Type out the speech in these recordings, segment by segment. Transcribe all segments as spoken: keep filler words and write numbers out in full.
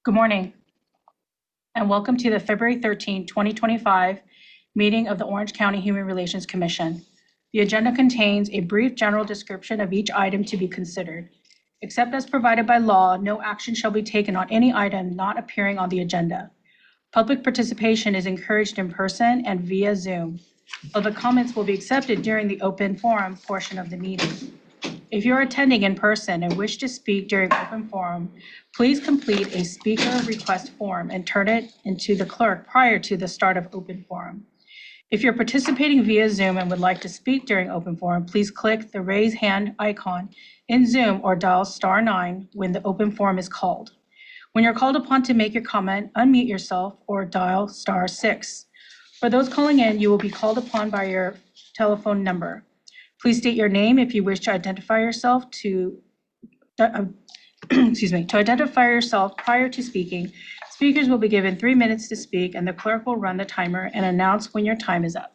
Good morning, and welcome to the February thirteenth, twenty twenty-five meeting of the Orange County Human Relations Commission. The agenda contains a brief general description of each item to be considered. Except as provided by law, no action shall be taken on any item not appearing on the agenda. Public participation is encouraged in person and via Zoom. Public comments will be accepted during the open forum portion of the meeting. If you're attending in person and wish to speak during open forum, please complete a speaker request form and turn it into the clerk prior to the start of open forum. If you're participating via Zoom and would like to speak during open forum, please click the raise hand icon in Zoom or dial star nine when the open forum is called. When you're called upon to make your comment, unmute yourself or dial star six. For those calling in, you will be called upon by your telephone number. Please state your name if you wish to identify yourself to, uh, excuse me, to identify yourself prior to speaking. Speakers will be given three minutes to speak, and the clerk will run the timer and announce when your time is up.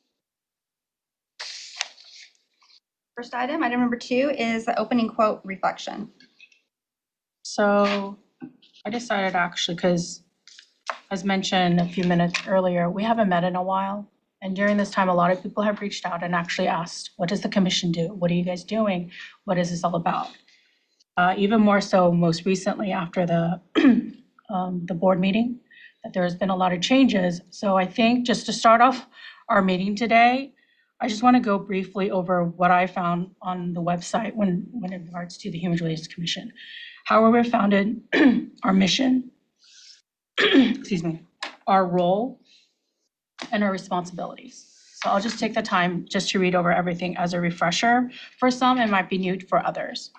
First item, item number two, is the opening quote reflection. So I decided actually, because as mentioned a few minutes earlier, we haven't met in a while. And during this time, a lot of people have reached out and actually asked, what does the commission do? What are you guys doing? What is this all about? Uh, even more so most recently after the, um, the board meeting, that there has been a lot of changes. So I think just to start off our meeting today, I just want to go briefly over what I found on the website when, when in regards to the Human Relations Commission. How we were founded, our mission, excuse me, our role, and our responsibilities. So I'll just take the time just to read over everything as a refresher. For some, it might be new for others.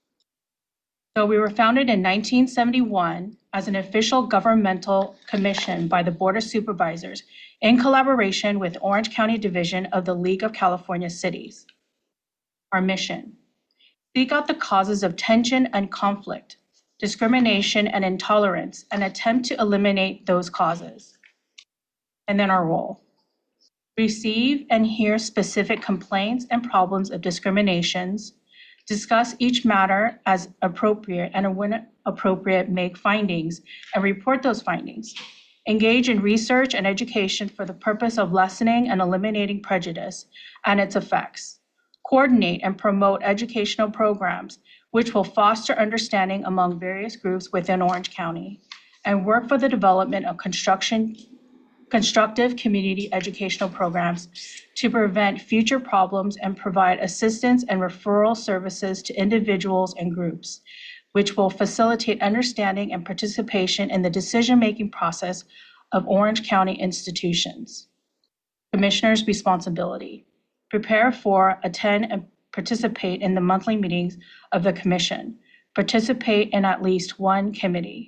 So we were founded in nineteen seventy-one as an official governmental commission by the Board of Supervisors in collaboration with Orange County Division of the League of California Cities. Our mission: seek out the causes of tension and conflict, discrimination and intolerance, and attempt to eliminate those causes. And then our role: receive and hear specific complaints and problems of discriminations, discuss each matter as appropriate, and when appropriate, make findings and report those findings. Engage in research and education for the purpose of lessening and eliminating prejudice and its effects. Coordinate and promote educational programs which will foster understanding among various groups within Orange County, and work for the development of construction constructive community educational programs to prevent future problems and provide assistance and referral services to individuals and groups, which will facilitate understanding and participation in the decision-making process of Orange County institutions. Commissioner's responsibility: prepare for, attend, and participate in the monthly meetings of the commission. Participate in at least one committee.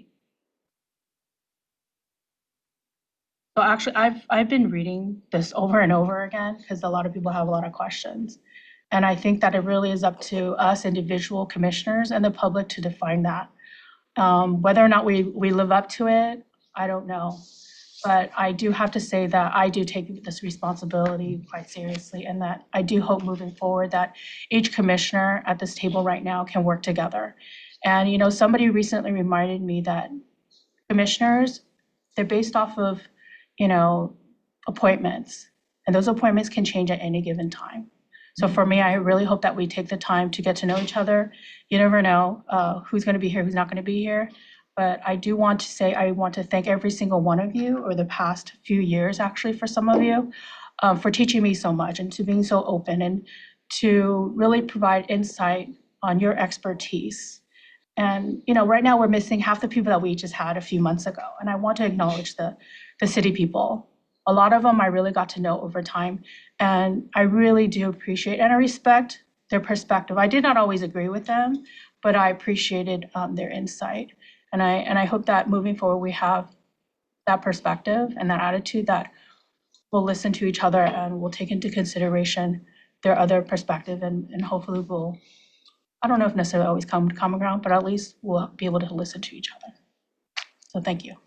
So actually, I've I've been reading this over and over again because a lot of people have a lot of questions. And I think that it really is up to us individual commissioners and the public to define that. Um, whether or not we, we live up to it, I don't know. But I do have to say that I do take this responsibility quite seriously, and that I do hope moving forward that each commissioner at this table right now can work together. And, you know, somebody recently reminded me that commissioners, they're based off of, you know, appointments, and those appointments can change at any given time. So for me, I really hope that we take the time to get to know each other. You never know uh, who's going to be here, who's not going to be here. But I do want to say I want to thank every single one of you, or the past few years actually for some of you, um, for teaching me so much and to being so open and to really provide insight on your expertise. And, you know, right now we're missing half the people that we just had a few months ago. And I want to acknowledge the, the city people. A lot of them I really got to know over time. And I really do appreciate and I respect their perspective. I did not always agree with them, but I appreciated um, their insight. And I, and I hope that moving forward, we have that perspective and that attitude that we'll listen to each other and we'll take into consideration their other perspective, and, and hopefully we'll, I don't know if necessarily always come to common ground, but at least we'll be able to listen to each other. So thank you.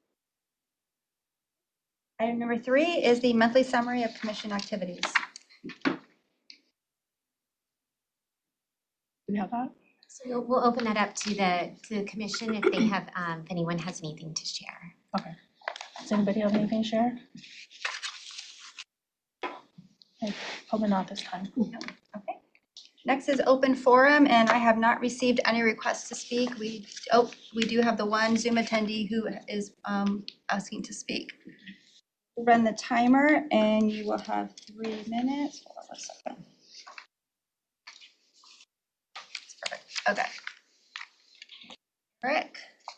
Item number three is the monthly summary of commission activities. Do we have that? So we'll, we'll open that up to the, to the commission if they have, um, if anyone has anything to share. Okay. Does anybody have anything to share? Okay, probably not this time. Okay. Next is open forum, and I have not received any requests to speak. We, oh, we do have the one Zoom attendee who is um, asking to speak. We'll run the timer, and you will have three minutes. Hold on one second. Perfect. Okay. Eric.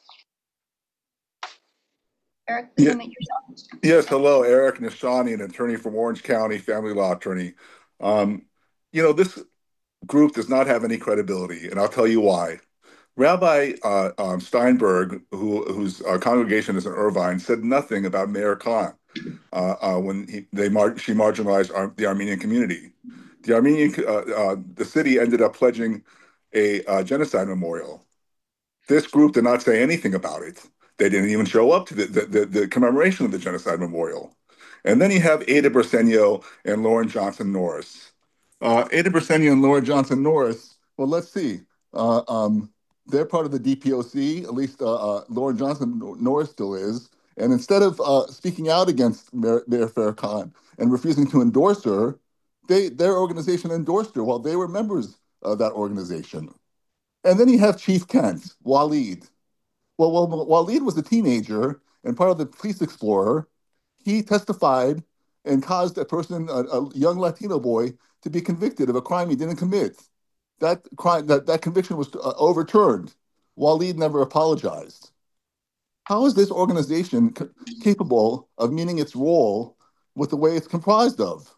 Eric, please Yeah. unmute yourself. Yes, hello, Eric Nishani, an attorney from Orange County, family law attorney. Um, you know, this group does not have any credibility, and I'll tell you why. Rabbi uh, um, Steinberg, who, whose uh, congregation is in Irvine, said nothing about Mayor Khan uh, uh, when he, they mar- she marginalized Ar- the Armenian community. The Armenian, uh, uh, the city ended up pledging a uh, genocide memorial. This group did not say anything about it. They didn't even show up to the, the, the, the commemoration of the genocide memorial. And then you have Ada Bersenio and Lauren Johnson Norris. Uh, Ada Bersenio and Lauren Johnson Norris, well, let's see. Uh, um, they're part of the D P O C, at least uh, uh, Lauren Johnson Norris still is. And instead of uh, speaking out against Mayor, Mayor Farrakhan and refusing to endorse her, they, their organization endorsed her while they were members of that organization. And then you have Chief Kent, Waleed. Well, well, Waleed was a teenager and part of the Police Explorer. He testified and caused a person, a, a young Latino boy, to be convicted of a crime he didn't commit. That crime, that, that conviction was uh, overturned. Waleed never apologized. How is this organization c- capable of meeting its role with the way it's comprised of?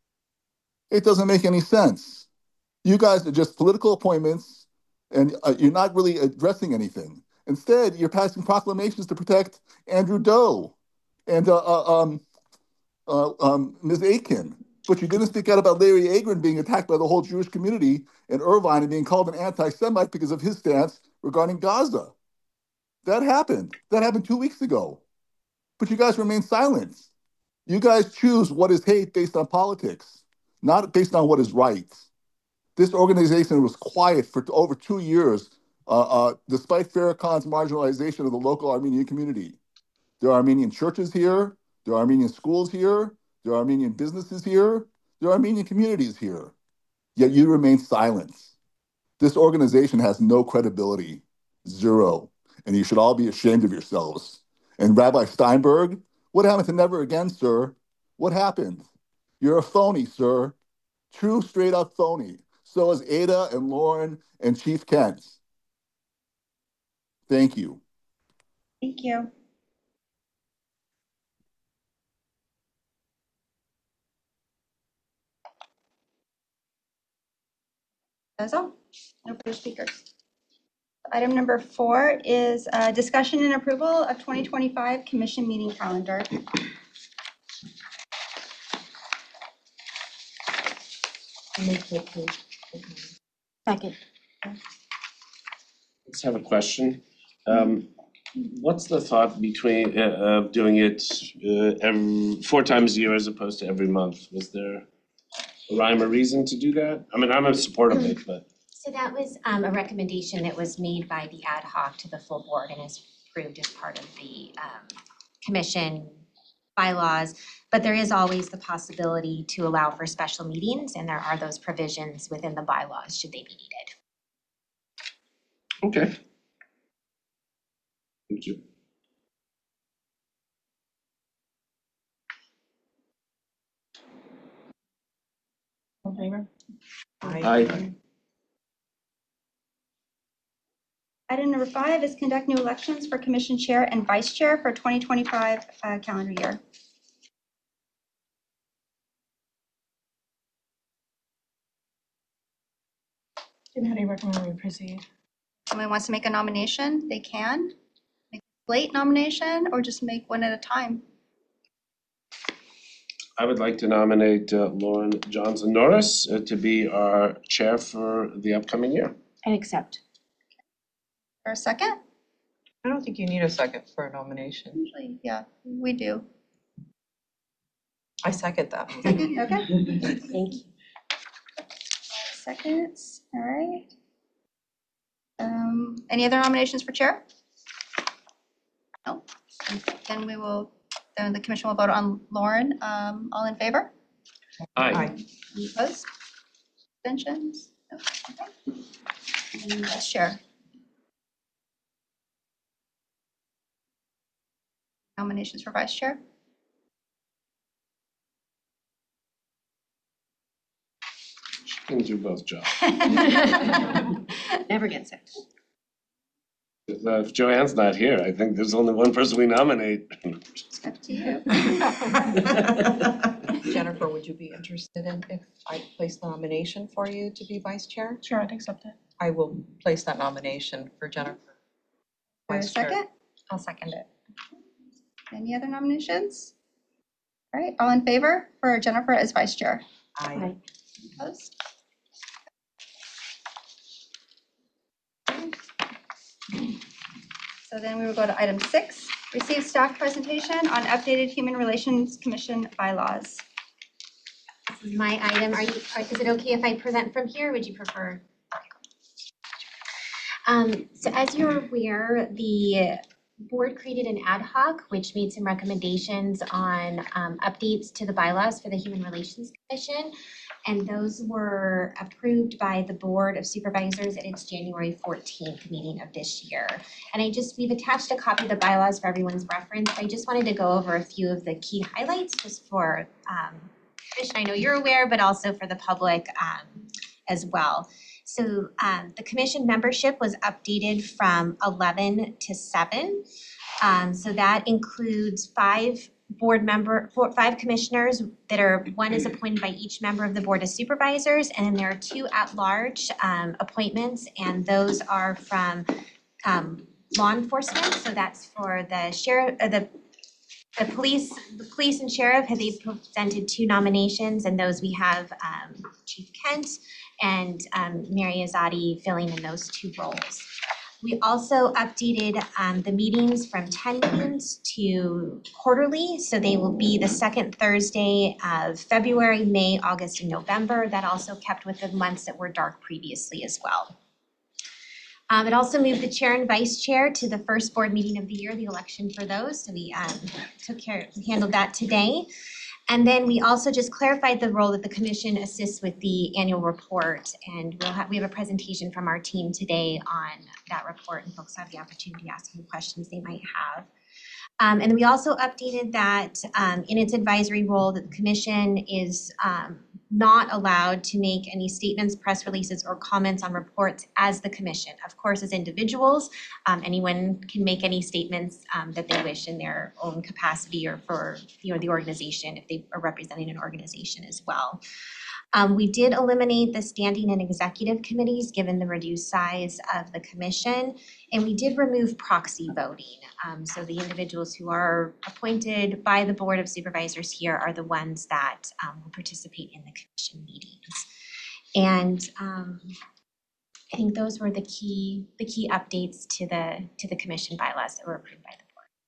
It doesn't make any sense. You guys are just political appointments, and uh, you're not really addressing anything. Instead, you're passing proclamations to protect Andrew Doe and uh, uh, um, uh, um, Miz Aiken. But you didn't speak out about Larry Agron being attacked by the whole Jewish community in Irvine and being called an anti-Semite because of his stance regarding Gaza. That happened. That happened two weeks ago. But you guys remain silent. You guys choose what is hate based on politics, not based on what is right. This organization was quiet for over two years, uh, uh, despite Farrakhan's marginalization of the local Armenian community. There are Armenian churches here, there are Armenian schools here, there are Armenian businesses here, there are Armenian communities here. Yet you remain silent. This organization has no credibility, zero, and you should all be ashamed of yourselves. And Rabbi Steinberg, what happened to Never Again, sir? What happened? You're a phony, sir. True, straight up phony. So is Ada and Lauren and Chief Kent. Thank you. Thank you. That's all. No further speakers. Item number four is uh, discussion and approval of twenty twenty-five commission meeting calendar. Second. Let's have a question. Um, what's the thought between, uh, of doing it, uh, every, four times a year as opposed to every month? Was there a rhyme or reason to do that? I mean, I'm in support of it, but. So that was, um, a recommendation that was made by the ad hoc to the full board and is approved as part of the, um, commission bylaws. But there is always the possibility to allow for special meetings, and there are those provisions within the bylaws should they be needed. Okay. Thank you. All in favor? Aye. Item number five is conduct new elections for commission chair and vice chair for twenty twenty-five uh, calendar year. Jim, how do you recommend we proceed? Someone wants to make a nomination, they can. Make a slate nomination or just make one at a time. I would like to nominate uh, Lauren Johnson Norris uh, to be our chair for the upcoming year. And accept. For a second? I don't think you need a second for a nomination. Usually, yeah, we do. I second that. Second, okay. Thank you. Seconds, all right. Um, Any other nominations for chair? No. Then we will, then the commission will vote on Lauren. Um, All in favor? Aye. Any opposed? Abstentions? No. Okay. And vice chair. Nominations for vice chair? Can do both jobs. Never get sick. Uh, If Joanne's not here, I think there's only one person we nominate. It's up to you. Jennifer, would you be interested in if I place the nomination for you to be vice chair? Sure, I'd accept it. I will place that nomination for Jennifer. For a Vice chair. second? I'll second it. Any other nominations? All right, all in favor for Jennifer as vice chair? Aye. Opposed? So then we will go to item six, receive staff presentation on updated Human Relations Commission bylaws. This is my item. Are you, are- is it okay if I present from here? Would you prefer? Um, so as you're aware, the board created an ad hoc, which made some recommendations on um, updates to the bylaws for the Human Relations Commission. And those were approved by the Board of Supervisors at its January fourteenth meeting of this year. And I just, we've attached a copy of the bylaws for everyone's reference. I just wanted to go over a few of the key highlights just for um, Commission, I know you're aware, but also for the public um, as well. So um, the commission membership was updated from eleven to seven. Um, so that includes five board member, four, five commissioners that are, one is appointed by each member of the Board of Supervisors, and then there are two at-large um, appointments, and those are from um, law enforcement. So that's for the sheriff, uh, the the police, the police and sheriff, have they presented two nominations, and those we have um, Chief Kent and um, Mary Azadi filling in those two roles. We also updated um, the meetings from ten meetings to quarterly, so they will be the second Thursday of February, May, August, and November. That also kept with the months that were dark previously as well. Um, it also moved the chair and vice chair to the first board meeting of the year, the election for those, so we um, took care, we handled that today. And then we also just clarified the role that the commission assists with the annual report, and we'll have, we have a presentation from our team today on that report, and folks have the opportunity to ask any questions they might have. Um, and we also updated that um, in its advisory role, that the commission is um, not allowed to make any statements, press releases, or comments on reports as the commission. Of course, as individuals, um, anyone can make any statements um, that they wish in their own capacity or for, you know, the organization if they are representing an organization as well. Um, we did eliminate the standing and executive committees given the reduced size of the commission, and we did remove proxy voting. Um, so the individuals who are appointed by the Board of Supervisors here are the ones that um, will participate in the commission meetings. And um, I think those were the key the key updates to the to the commission bylaws that were approved by the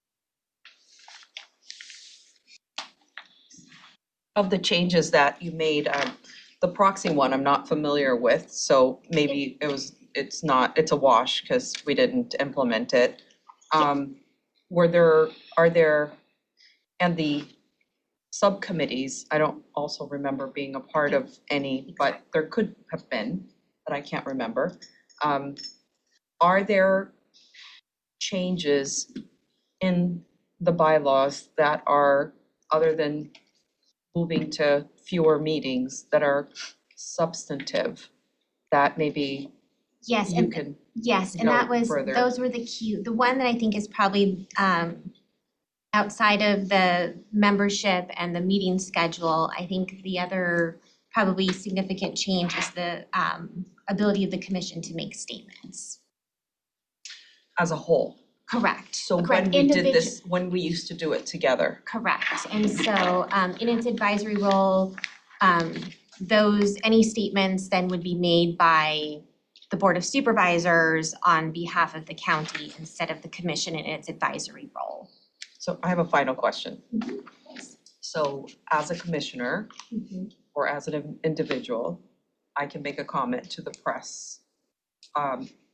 board. Of the changes that you made, um, the proxy one I'm not familiar with, so maybe it was, it's not, it's a wash because we didn't implement it. Um, were there, are there, and the subcommittees, I don't also remember being a part of any, but there could have been, but I can't remember. Um, are there changes in the bylaws that are, other than moving to fewer meetings, that are substantive, that maybe Yes, you and can, yes, and go that was, further. those were the key, the one that I think is probably um outside of the membership and the meeting schedule. I think the other probably significant change is the um ability of the commission to make statements. as a whole. Correct. So when Correct. we did Individu- this, when we used to do it together. Correct, and so um in its advisory role, um those, any statements then would be made by the Board of Supervisors on behalf of the county instead of the commission in its advisory role. So I have a final question. So as a commissioner or as an individual, I can make a comment to the press. Um,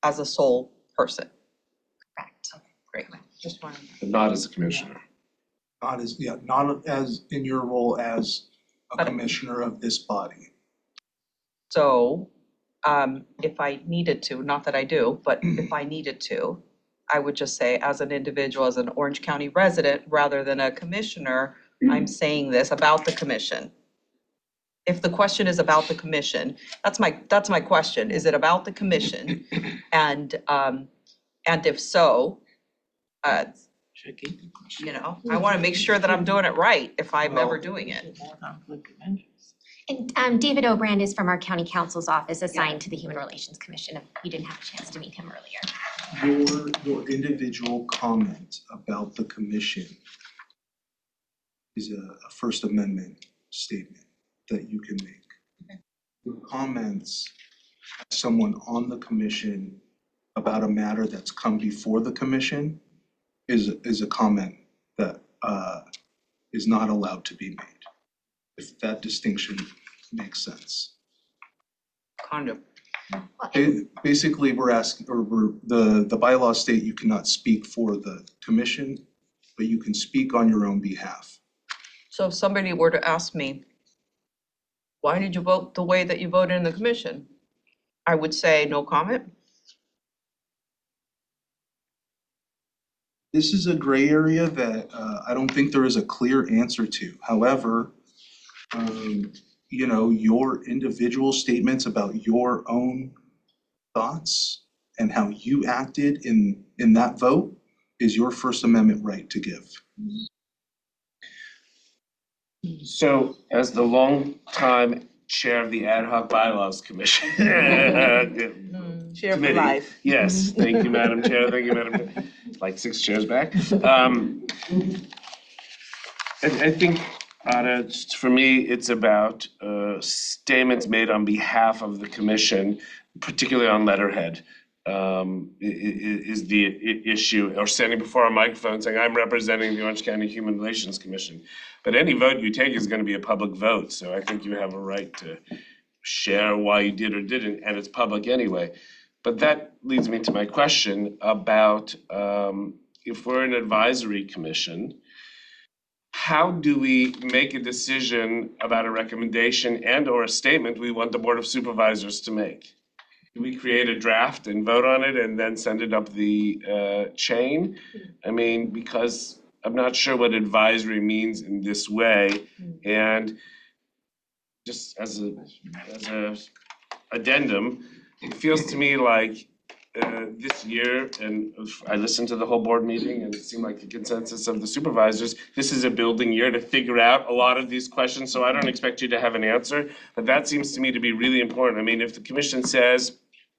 as a sole person. Correct. Great, just wanted. But not as a commissioner. Not as, yeah, not as in your role as a But- commissioner of this body. So, um, if I needed to, not that I do, but if I needed to, I would just say as an individual, as an Orange County resident, rather than a commissioner, I'm saying this about the commission. If the question is about the commission, that's my, that's my question. Is it about the commission? And, um, and if so, uh, Tricky. you know, I want to make sure that I'm doing it right if I'm ever doing it. And um David Obrand is from our county counsel's office assigned to the Human Relations Commission, if you didn't have a chance to meet him earlier. Your, your individual comment about the commission is a, a First Amendment statement that you can make. Your comments as someone on the commission about a matter that's come before the commission is, is a comment that, uh, is not allowed to be made. If that distinction makes sense. Kind of. Well, Ba- Basically, we're asking, or we're, the, the bylaws state you cannot speak for the commission, but you can speak on your own behalf. So if somebody were to ask me, why did you vote the way that you voted in the commission? I would say no comment. This is a gray area that uh, I don't think there is a clear answer to. However, um, you know, your individual statements about your own thoughts and how you acted in, in that vote is your First Amendment right to give. So as the longtime chair of the Ad hoc Bylaws Commission. Chair for Committee. life. Yes, thank you, Madam Chair, thank you, Madam, Chair. Like six chairs back. Um, I, I think, Anna, just for me, it's about uh, statements made on behalf of the commission, particularly on letterhead, um, i- i- is the i- issue, or standing before a microphone saying, I'm representing the Orange County Human Relations Commission. But any vote you take is gonna be a public vote, so I think you have a right to share why you did or didn't, and it's public anyway. But that leads me to my question about um, if we're an advisory commission, how do we make a decision about a recommendation and or a statement we want the Board of Supervisors to make? Do we create a draft and vote on it and then send it up the uh, chain? I mean, because I'm not sure what advisory means in this way. And just as a, as a addendum, it feels to me like uh, this year, and I listened to the whole board meeting and it seemed like the consensus of the supervisors, this is a building year to figure out a lot of these questions, so I don't expect you to have an answer, but that seems to me to be really important. I mean, if the commission says,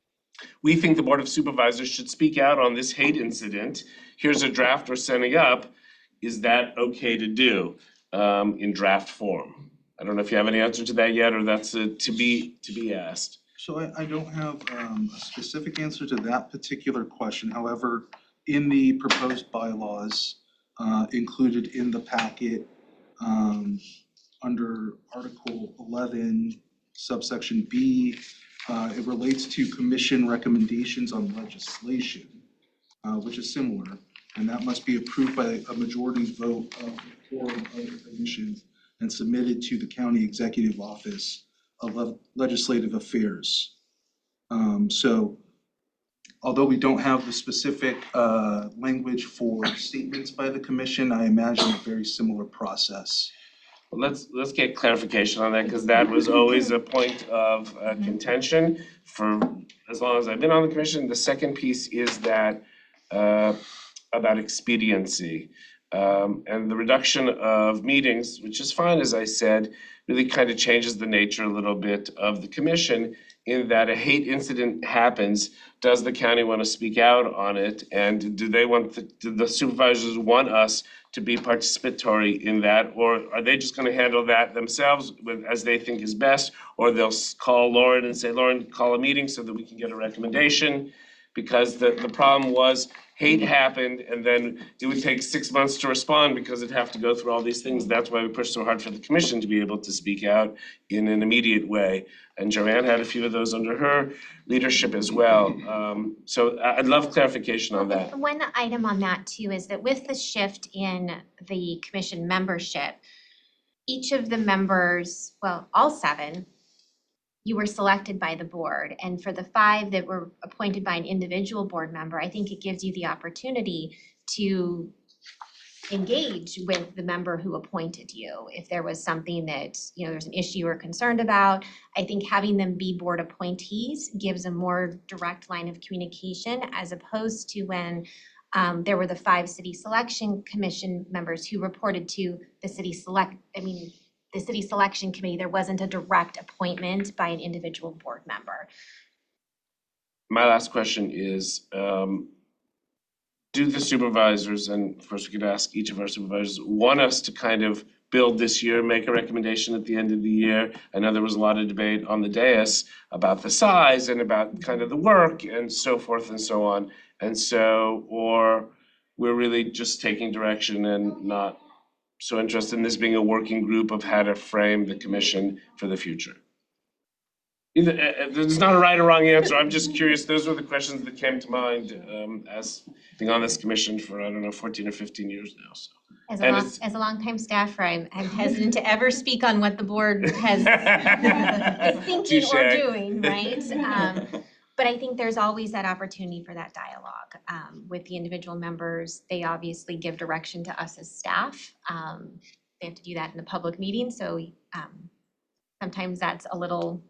we think the Board of Supervisors should speak out on this hate incident, here's a draft we're sending up, is that okay to do um, in draft form? I don't know if you have any answer to that yet, or that's uh, to be, to be asked. So I, I don't have um, a specific answer to that particular question. However, in the proposed bylaws uh, included in the packet, um, under Article eleven, subsection B, uh, it relates to commission recommendations on legislation, uh, which is similar, and that must be approved by a majority vote of the quorum of the commission and submitted to the county executive office of Le- legislative affairs. Um, so although we don't have the specific uh, language for statements by the commission, I imagine a very similar process. Well, let's, let's get clarification on that, because that was always a point of uh, contention for as long as I've been on the commission. The second piece is that uh, about expediency. Um, and the reduction of meetings, which is fine, as I said, really kind of changes the nature a little bit of the commission in that a hate incident happens. Does the county want to speak out on it? And do they want, the- do the supervisors want us to be participatory in that? Or are they just going to handle that themselves with, as they think is best? Or they'll s- call Lauren and say, Lauren, call a meeting so that we can get a recommendation. Because the, the problem was hate happened and then it would take six months to respond because it'd have to go through all these things. That's why we pushed so hard for the commission to be able to speak out in an immediate way. And Joanne had a few of those under her leadership as well. Um, so I- I'd love clarification on that. One item on that too is that with the shift in the commission membership, each of the members, well, all seven, you were selected by the board. And for the five that were appointed by an individual board member, I think it gives you the opportunity to engage with the member who appointed you. If there was something that, you know, there's an issue you were concerned about, I think having them be board appointees gives a more direct line of communication as opposed to when um, there were the five city selection commission members who reported to the city select, I mean, the city selection committee, there wasn't a direct appointment by an individual board member. My last question is, um, do the supervisors, and of course we could ask each of our supervisors, want us to kind of build this year, make a recommendation at the end of the year? I know there was a lot of debate on the dais about the size and about kind of the work and so forth and so on. And so, or we're really just taking direction and not so interested in this being a working group of how to frame the commission for the future. Either, uh, uh, there's not a right or wrong answer, I'm just curious, those were the questions that came to mind um, as being on this commission for, I don't know, fourteen or fifteen years now, so. As a And long, it's- as a longtime staffer, I'm, I'm hesitant to ever speak on what the board has, is thinking or Touche. doing, right? Um, But I think there's always that opportunity for that dialogue um, with the individual members. They obviously give direction to us as staff. Um, they have to do that in a public meeting, so um, sometimes that's a little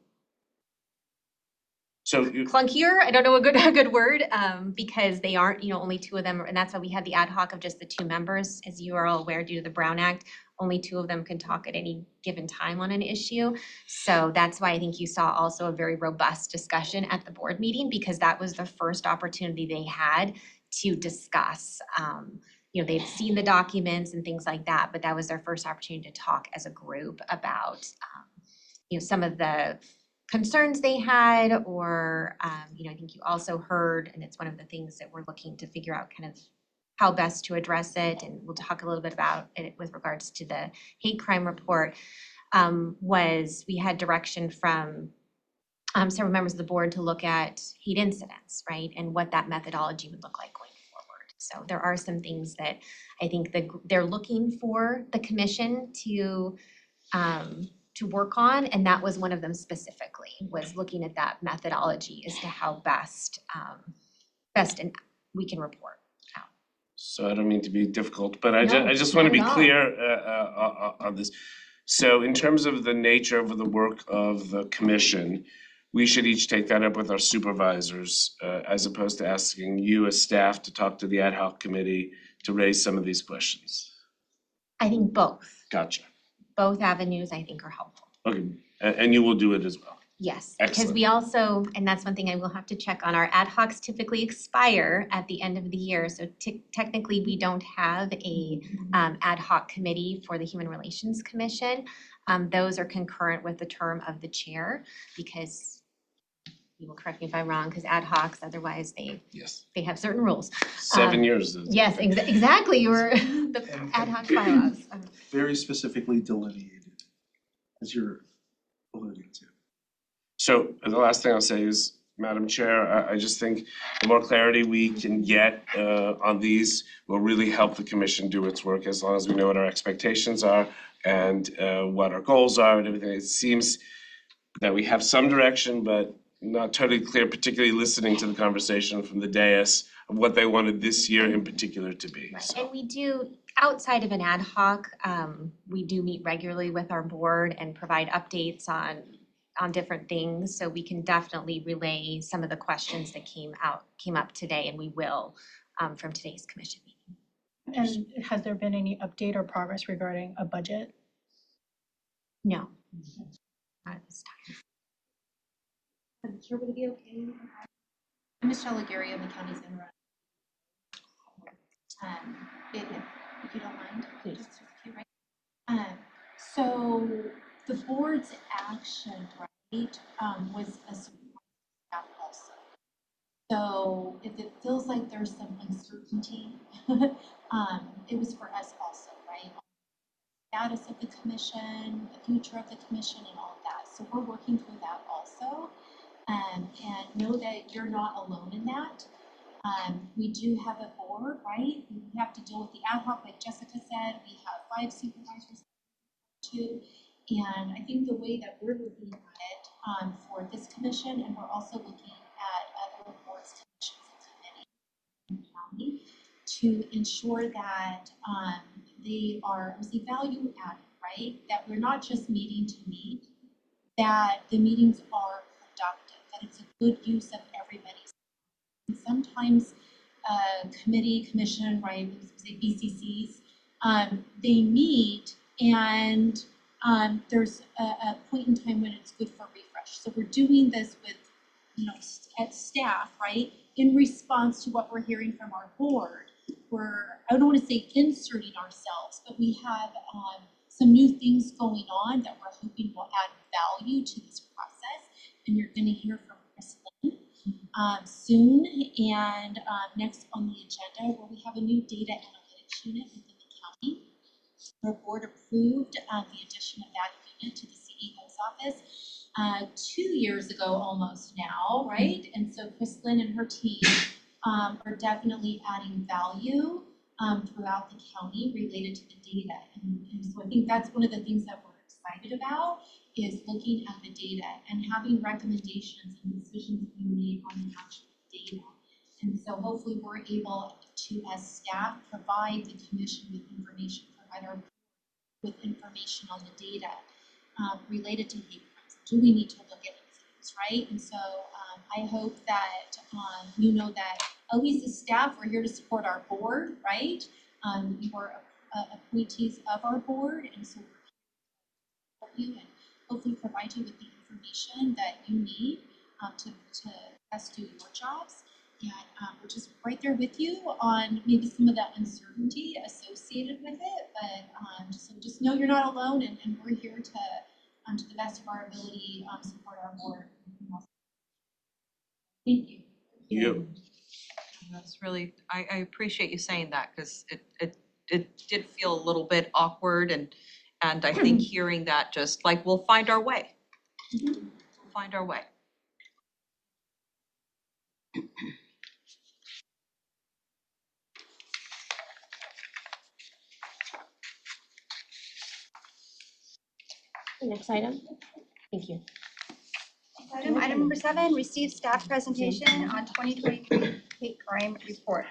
So you, clunkier. I don't know a good a good word um, because they aren't, you know, only two of them, and that's why we had the ad hoc of just the two members. As you are all aware, due to the Brown Act, only two of them can talk at any given time on an issue. So that's why I think you saw also a very robust discussion at the board meeting because that was the first opportunity they had to discuss. Um, you know, they'd seen the documents and things like that, but that was their first opportunity to talk as a group about, um, you know, some of the concerns they had, or, um, you know, I think you also heard, and it's one of the things that we're looking to figure out kind of how best to address it, and we'll talk a little bit about it with regards to the hate crime report, um, was we had direction from um, several members of the board to look at hate incidents, right, and what that methodology would look like going forward. So there are some things that I think the, they're looking for the commission to um, to work on, and that was one of them specifically, was looking at that methodology as to how best um, best and we can report. so I don't mean to be difficult, but I ju- No, I just wanna not be at all. clear uh uh uh on this. So in terms of the nature of the work of the commission, we should each take that up with our supervisors, uh as opposed to asking you as staff to talk to the ad hoc committee to raise some of these questions. I think both, Gotcha. both avenues I think are helpful. Okay, and and you will do it as well. Yes, because we also, and that's one thing I will have to check on, our ad hocs typically expire at the end of the year. So te- technically, we don't have a um ad hoc committee for the Human Relations Commission. Um, those are concurrent with the term of the chair because you will correct me if I'm wrong, because ad hocs, otherwise they Yes. they have certain rules. Seven Um, years. is- Yes, exa- exactly, you were the And- ad hoc bylaws. Um, Very specifically delineated, as you're alluding to. So the last thing I'll say is, Madam Chair, I I just think the more clarity we can get uh on these will really help the commission do its work, as long as we know what our expectations are and uh what our goals are and everything. It seems that we have some direction, but not totally clear, particularly listening to the conversation from the dais of what they wanted this year in particular to be, Right, so. and we do, outside of an ad hoc, um, we do meet regularly with our board and provide updates on on different things, so we can definitely relay some of the questions that came out, came up today, and we will, um, from today's commission meeting. And has there been any update or progress regarding a budget? No, not at this time. Chair, would it be okay? I'm Michelle Aguirre, I'm the county's in. Um, if, if you don't mind, Please. just a few, right? Um, so the board's action, right, um, was a support staff also. So if it feels like there's some uncertainty, um, it was for us also, right? Status of the commission, the future of the commission and all of that. So we're working through that also. Um, and know that you're not alone in that. Um, we do have a board, right? We have to deal with the ad hoc, like Jessica said, we have five supervisors too. And I think the way that we're looking at it um, for this commission, and we're also looking at other boards, commissions, and committees in the county to ensure that um, they are, I say, value added, right? That we're not just meeting to meet, that the meetings are productive, that it's a good use of everybody's. And sometimes uh, committee, commission, right, we say B C Cs, um, they meet and um, there's a, a point in time when it's good for refresh. So we're doing this with, you know, st- at staff, right, in response to what we're hearing from our board. We're, I don't want to say inserting ourselves, but we have um, some new things going on that we're hoping will add value to this process. And you're going to hear from Chris Lynn um, soon. And um, next on the agenda, where we have a new data analytics unit within the county. Our board approved uh, the addition of that unit to the C E O's office uh, two years ago almost now, right? And so Chris Lynn and her team um, are definitely adding value um, throughout the county related to the data. And, and so I think that's one of the things that we're excited about is looking at the data and having recommendations and decisions being made on the actual data. And so hopefully we're able to, as staff, provide the commission with information, provide our with information on the data um, related to hate crimes. Do we need to look at incidents, right? And so um, I hope that um, you know that at least as staff, we're here to support our board, right? Um, you are uh, appointees of our board, and so we're here to support you and hopefully provide you with the information that you need um, to, to best do your jobs. And um, we're just right there with you on maybe some of that uncertainty associated with it, but um, so just know you're not alone, and, and we're here to, um, to the best of our ability, um, support our board. Thank you. You. That's really, I, I appreciate you saying that, because it, it, it did feel a little bit awkward, and, and I think hearing that just like, we'll find our way. We'll find our way. Next item. Thank you. Item, item number seven, receive staff presentation on twenty twenty-three hate crime report.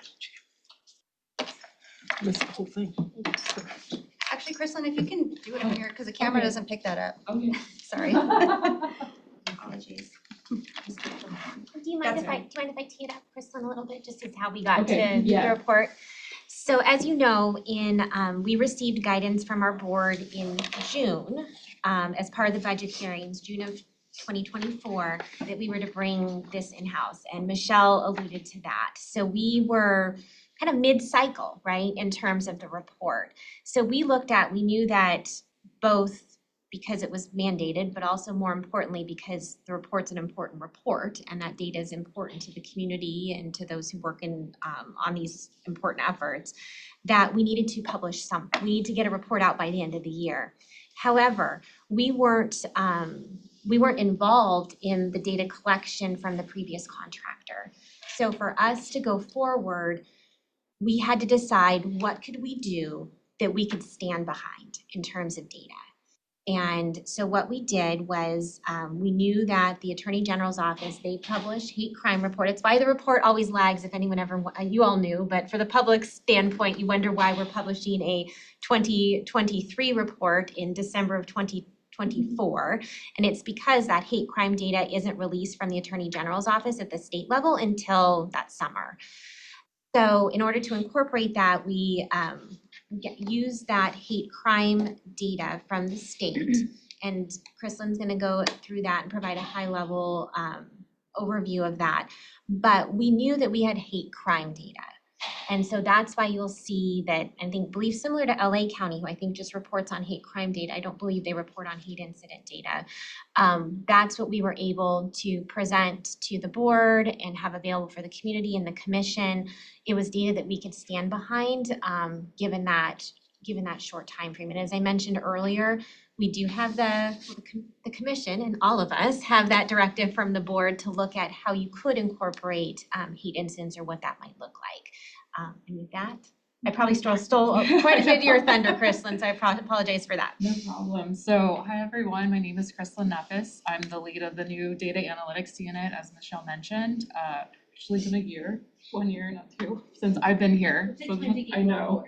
This whole thing. Actually, Kristlyn, if you can do it on your, because the camera Okay. doesn't pick that up. Okay. Sorry. Apologies. Do you mind That's if I, do you mind if I tee it up, Kristlyn, a little bit, just as how we got to Okay, the yeah. report? So as you know, in, um, we received guidance from our board in June, um, as part of the budget hearings, June of twenty twenty-four, that we were to bring this in-house, and Michelle alluded to that. So we were kind of mid-cycle, right, in terms of the report. So we looked at, we knew that both because it was mandated, but also more importantly, because the report's an important report and that data is important to the community and to those who work in um, on these important efforts, that we needed to publish some, we need to get a report out by the end of the year. However, we weren't um, we weren't involved in the data collection from the previous contractor. So for us to go forward, we had to decide what could we do that we could stand behind in terms of data. And so what we did was um, we knew that the Attorney General's office, they publish hate crime report. It's why the report always lags, if anyone ever, you all knew, but for the public standpoint, you wonder why we're publishing a twenty twenty-three report in December of twenty twenty-four. And it's because that hate crime data isn't released from the Attorney General's office at the state level until that summer. So in order to incorporate that, we um, get, use that hate crime data from the state. And Kristlyn's gonna go through that and provide a high level um, overview of that. But we knew that we had hate crime data. And so that's why you'll see that, I think, believe similar to L A County, who I think just reports on hate crime data, I don't believe they report on hate incident data. Um, that's what we were able to present to the board and have available for the community and the commission. It was data that we could stand behind, um, given that, given that short time frame. And as I mentioned earlier, we do have the, well, the, com- the commission and all of us have that directive from the board to look at how you could incorporate um, hate incidents or what that might look like. Um, and with that, I probably stole, stole quite a bit of your thunder, Kristlyn, so I pro- apologize for that. No problem. So, hi everyone, my name is Kristlyn Neppes. I'm the lead of the new data analytics unit, as Michelle mentioned. Uh, actually been a year, one year, not two, since I've been here. So I know.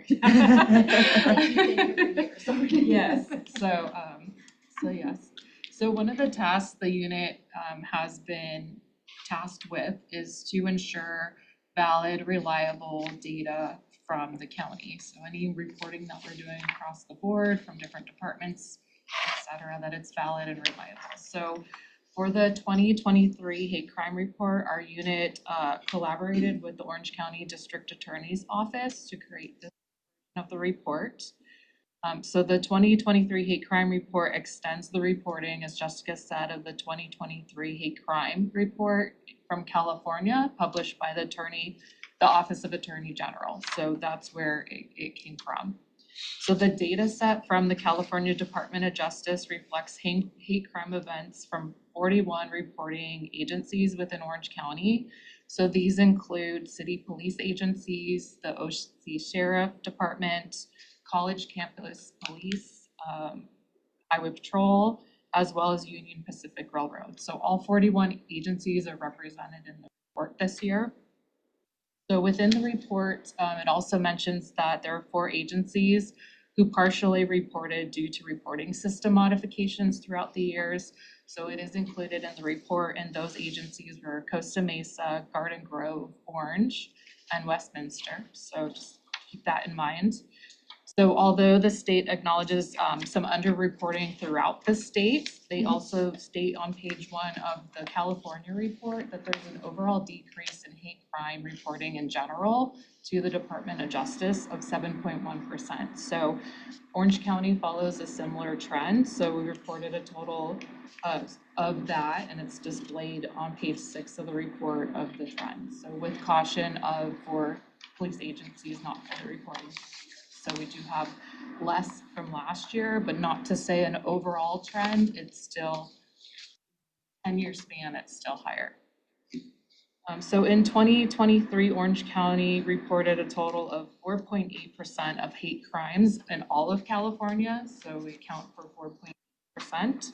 Yes, so, um, so yes. So one of the tasks the unit, um, has been tasked with is to ensure valid, reliable data from the county. So any reporting that we're doing across the board from different departments, et cetera, that it's valid and reliable. So for the twenty twenty-three hate crime report, our unit uh, collaborated with the Orange County District Attorney's Office to create this version of the report. Um, so the twenty twenty-three hate crime report extends the reporting, as Jessica said, of the twenty twenty-three hate crime report from California, published by the attorney, the Office of Attorney General. So that's where it, it came from. So the data set from the California Department of Justice reflects hate, hate crime events from forty-one reporting agencies within Orange County. So these include city police agencies, the O C Sheriff Department, college campus police, um, highway patrol, as well as Union Pacific Railroad. So all forty-one agencies are represented in the report this year. So within the report, um, it also mentions that there are four agencies who partially reported due to reporting system modifications throughout the years. So it is included in the report, and those agencies were Costa Mesa, Garden Grove, Orange, and Westminster. So just keep that in mind. So although the state acknowledges um, some underreporting throughout the state, they also state on page one of the California report that there's an overall decrease in hate crime reporting in general to the Department of Justice of seven point one percent. So Orange County follows a similar trend. So we reported a total of, of that, and it's displayed on page six of the report of the trend. So with caution of for police agencies not fully reporting. So we do have less from last year, but not to say an overall trend, it's still ten-year span, it's still higher. Um, so in twenty twenty-three, Orange County reported a total of four point eight percent of hate crimes in all of California, so we account for four point eight percent.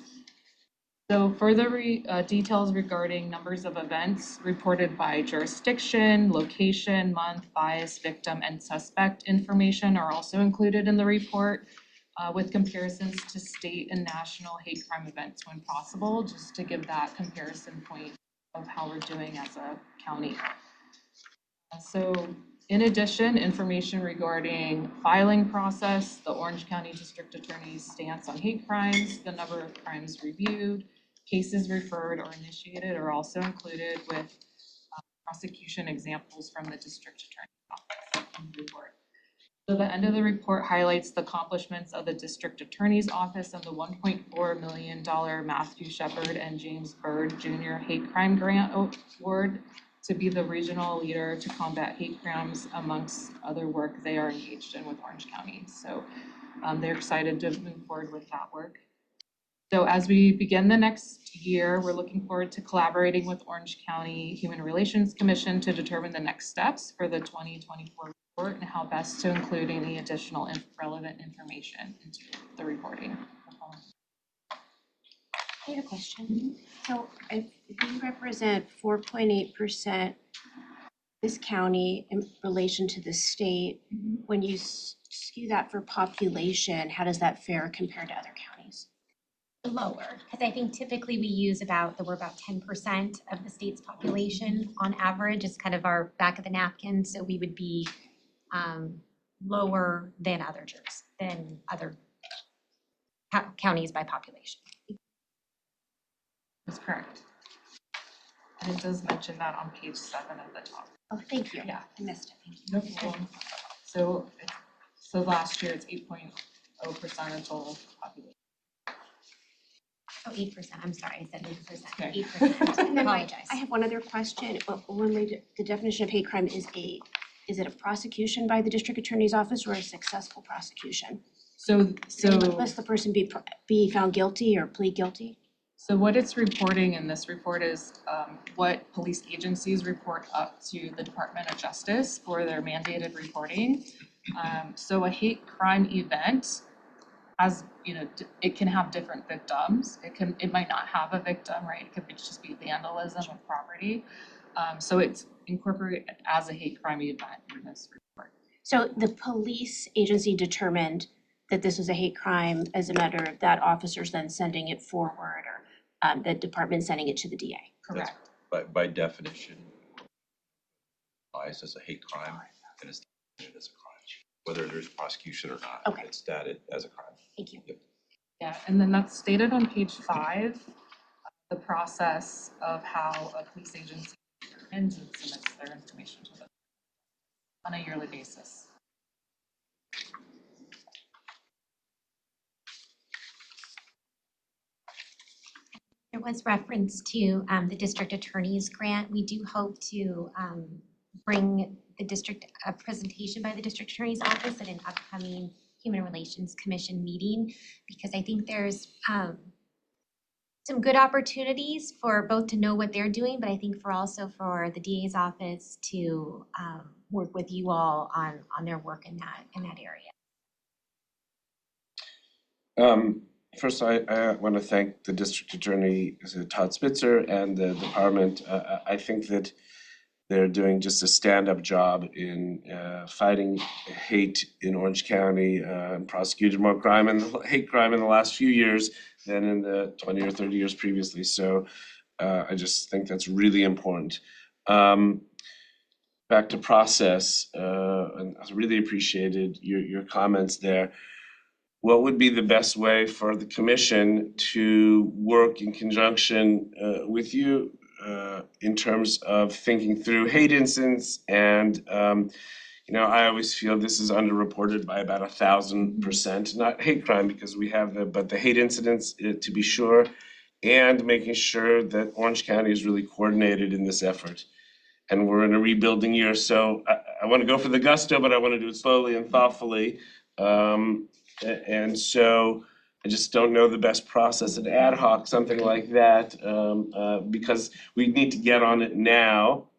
So further re, uh, details regarding numbers of events reported by jurisdiction, location, month, bias, victim, and suspect information are also included in the report, uh, with comparisons to state and national hate crime events when possible, just to give that comparison point of how we're doing as a county. Uh, so in addition, information regarding filing process, the Orange County District Attorney's stance on hate crimes, the number of crimes reviewed, cases referred or initiated are also included with uh, prosecution examples from the District Attorney's Office in the report. So the end of the report highlights the accomplishments of the District Attorney's Office and the one point four million dollars Matthew Shepard and James Byrd Junior Hate Crime Grant Award to be the regional leader to combat hate crimes amongst other work they are engaged in with Orange County. So um, they're excited to move forward with that work. So as we begin the next year, we're looking forward to collaborating with Orange County Human Relations Commission to determine the next steps for the twenty twenty-four report and how best to include any additional inf- relevant information into the reporting. I had a question. So if we represent four point eight percent this county in relation to the state, when you s- skew that for population, how does that fare compared to other counties? Lower, because I think typically we use about, that we're about ten percent of the state's population on average. It's kind of our back of the napkin, so we would be um, lower than other juris, than other co- counties by population. That's correct. And it does mention that on page seven at the top. Oh, thank you. Yeah. I missed it, thank you. No problem. So, it's- so last year it's eight point oh percent of total population. Oh, eight percent, I'm sorry, I said eight percent, Okay. eight percent, And then my, apologize. I have one other question. Uh, When we, the definition of hate crime is a, is it a prosecution by the district attorney's office or a successful prosecution? So, so. Unless the person be, pro- be found guilty or plead guilty? So what it's reporting in this report is um what police agencies report up to the Department of Justice for their mandated reporting. Um so a hate crime event has, you know, d- it can have different victims. It can, it might not have a victim, right? It could be just be vandalism of property. Um so it's incorporated as a hate crime event in this report. So the police agency determined that this was a hate crime as a matter of that officer's then sending it forward or um the department sending it to the D A. Correct. By, by definition, applies as a hate crime and is definition as a crime, whether there's prosecution or not. Okay. It's stated as a crime. Thank you. Yeah, and then that's stated on page five, the process of how a police agency determines and submits their information to them on a yearly basis. There was reference to um the district attorney's grant. We do hope to um bring the district, a presentation by the district attorney's office at an upcoming Human Relations Commission meeting, because I think there's um some good opportunities for both to know what they're doing, but I think for also for the D A's office to um work with you all on on their work in that in that area. Um, first, I, I want to thank the district attorney, is it Todd Spitzer, and the department. Uh, I I think that they're doing just a stand-up job in uh, fighting hate in Orange County, uh, and prosecuted more crime and hate crime in the last few years than in the twenty or thirty years previously. So uh, I just think that's really important. Um, back to process, uh, and I really appreciated your, your comments there. What would be the best way for the commission to work in conjunction uh, with you uh, in terms of thinking through hate incidents? And um, you know, I always feel this is underreported by about a thousand percent, not hate crime because we have the, but the hate incidents uh, to be sure, and making sure that Orange County is really coordinated in this effort. And we're in a rebuilding year, so I, I wanna go for the gusto, but I wanna do it slowly and thoughtfully. Um, a- and so I just don't know the best process at ad hoc, something like that, um, uh, because we need to get on it now